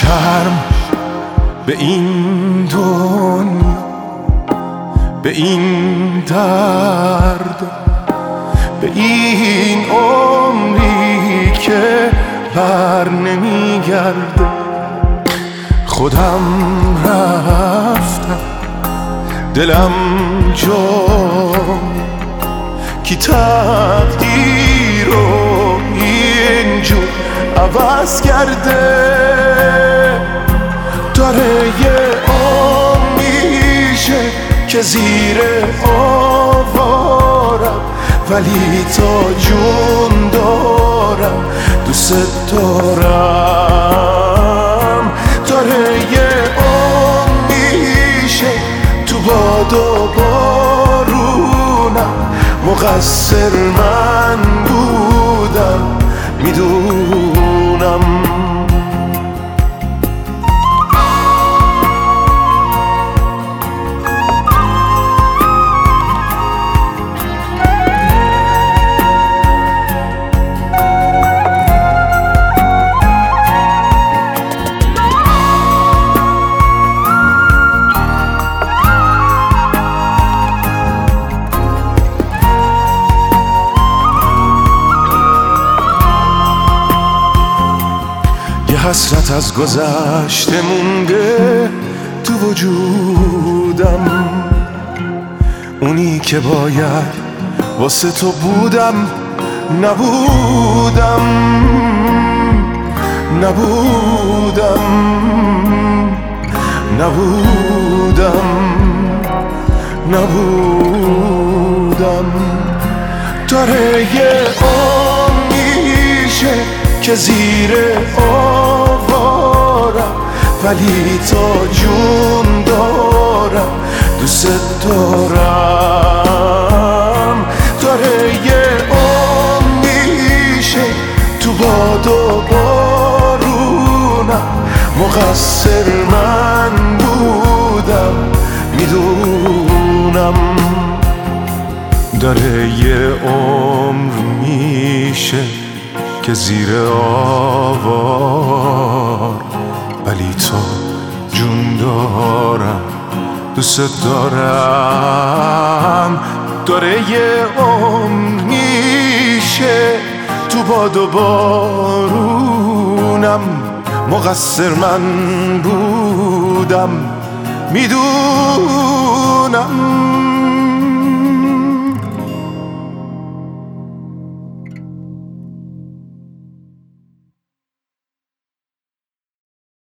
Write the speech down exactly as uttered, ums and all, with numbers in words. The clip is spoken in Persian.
شرم به این دنیا، به این درد، به این عمری که بر نمیگرده. خودم رفتم دلم جای کی تقدیر رو اینجور عوض کرده. داره یه عمر میشه که زیر آوارم، ولی تا جون دارم دوست دارم. داره یه عمر میشه تو باد و بارونم، مقصر من بودم میدونم. حسرت از گذشته مونده تو وجودم، اونی که باید واسه تو بودم نبودم نبودم نبودم نبودم. داره یه عمر میشه که زیر آوارم، ولی تا جون دارم دوست دارم. داره یه عمر میشه تو باد و بارونم، مقصر من بودم میدونم. داره یه عمر میشه که زیر آوار، ولی تو جون دارم دوست دارم. داره یه عمر میشه تو باد و بارونم، مقصر من بودم میدونم.